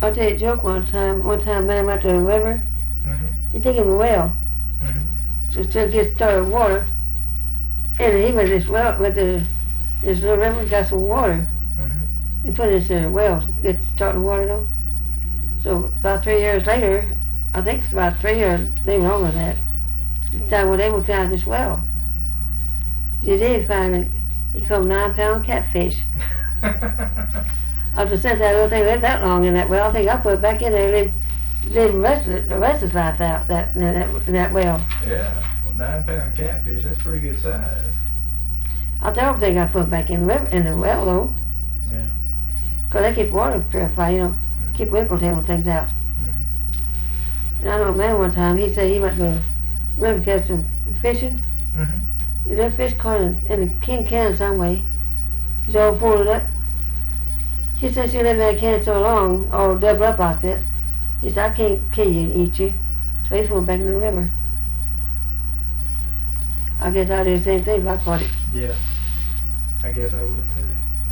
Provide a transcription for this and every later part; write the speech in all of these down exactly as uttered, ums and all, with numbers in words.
I'll tell you a joke one time. One time, a man went to the river. Mm-hmm. He dig him a well. Mm-hmm. So to get started water. And he went to this well with the this little river, got some water. Mm-hmm. And put it in the well to get starting water though. So about three years later, I think it's about three years, maybe longer than that. Decided when they were down this well. You did find it. He caught nine pound catfish. After since that little thing lived that long in that well, I think I put it back in there and live, live the rest of it, the rest of his life out that in that, in that well. Yeah, well, nine pound catfish, that's pretty good size. I don't think I put it back in the river, in the well though. Yeah. Cause they keep water purified, you know, Mm-hmm. keep winkle tail things out. Mm-hmm. And I know a man one time, he said he went to the river to catch some fishing. Mm-hmm. And that fish caught in, in a tin can some way. He's all pulled it up. He said she lived in that can so long, all doubled up like this. He said, I can't kill you and eat you. So he threw him back in the river. I guess I'd do the same thing if I caught it. Yeah, I guess I would too.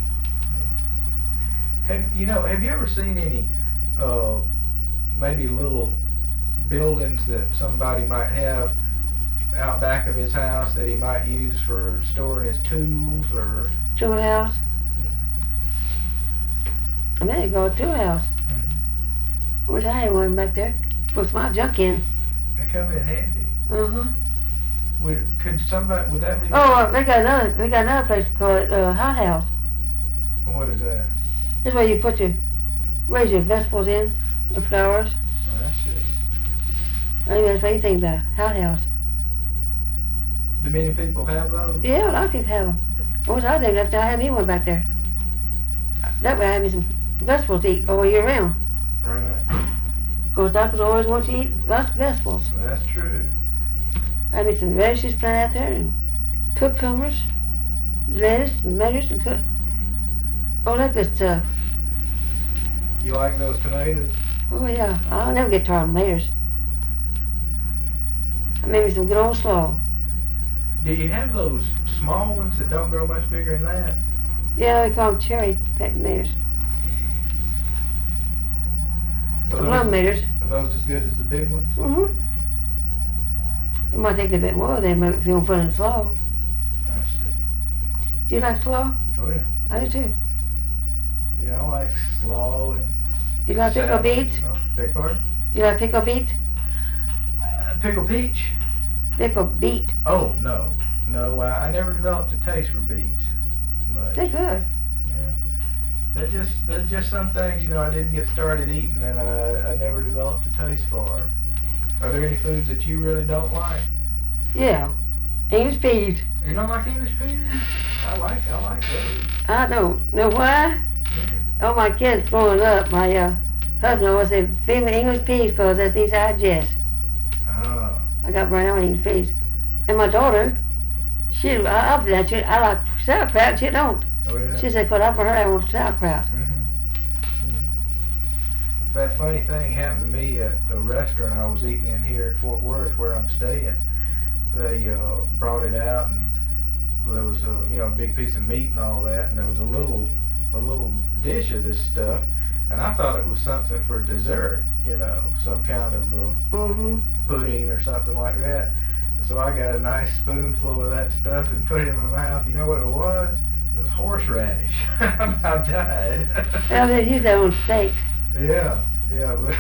Have you know? Have you ever seen any, uh, maybe little buildings that somebody might have out back of his house that he might use for storing his tools or? Tool house. I may go to a tool house. Mm-hmm. I wish I had one back there. Puts my junk in. They come in handy. Uh huh. Would could somebody? Would that be? Oh, uh, they got another. We got another place called uh, hot house. What is that? That's where you put your raise your vegetables in, the flowers. Well, that's it. Maybe that's what you think about hot house. Do many people have those? Yeah, a lot of people have them. I wish I didn't have to have me one back there. That way I have me some vegetables to eat all year round. Right. Because doctors always want you to eat lots of vegetables. That's true. I have me some radishes planted out there and cucumbers, lettuce and tomatoes and cook. All that good stuff. You like those tomatoes? Oh yeah, I'll never get tired of tomatoes. I made me some good old slaw. Do you have those small ones that don't grow much bigger than that? Yeah, we call them cherry pet tomatoes. I Are love those, tomatoes. are those as good as the big ones? Mm-hmm. It might take a bit more than if you don't put in slaw. I see. Do you like slaw? Oh yeah. I do too. Yeah, I like slaw and Do you like pickled salad, beets? You know. Beg pardon? Do you like pickled beets? Uh, pickle peach? Pickled beet. Oh, no. No, I, I never developed a taste for beets. Much. They're good. Yeah. They're just, they're just some things, you know, I didn't get started eating and I, I never developed a taste for. Are there any foods that you really don't like? Yeah. English peas. You don't like English peas? I like, I like those. I don't know why. Mm. All my kids growing up, my uh, husband always said, feed me English peas because that's these I digest. Ah. I got burned on English peas. And my daughter, she, I, I, that she, I like sauerkraut, she don't. Oh, yeah. She said, cause I for her, I want sauerkraut. Mm-hmm. Mm-hmm. That funny thing happened to me at a restaurant I was eating in here at Fort Worth where I'm staying. They uh, brought it out and there was a you know a big piece of meat and all that, and there was a little a little dish of this stuff, and I thought it was something for dessert, you know, some kind of uh, Mm-hmm. pudding or something like that. And so I got a nice spoonful of that stuff and put it in my mouth. You know what it was? It was horseradish. I about died. Well, they use that on steaks. Yeah, yeah, but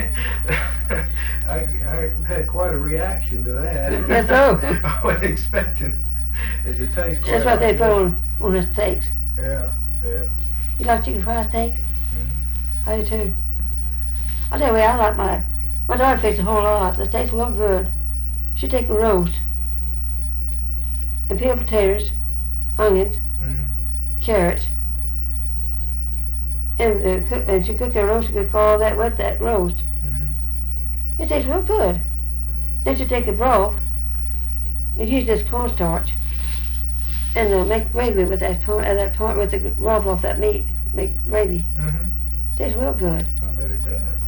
I, I had quite a reaction to that. Yes, so. I wasn't expecting it to taste quite That's what they like put that. on, on the steaks. Yeah, yeah. You like chicken fried steak? Mm-hmm. I do too. I'll tell you what, I like my, my daughter takes a whole lot. It tastes real good. She take a roast and peel potatoes, onions, Mm-hmm. carrots, and uh, cook, and she cook her roast. She cook all that with that roast. Mm-hmm. It tastes real good. Then she take a broth and use this cornstarch and uh, make gravy with that corn, uh, that corn with the broth off that meat. Make gravy. Mm-hmm. Tastes real good. I bet it does.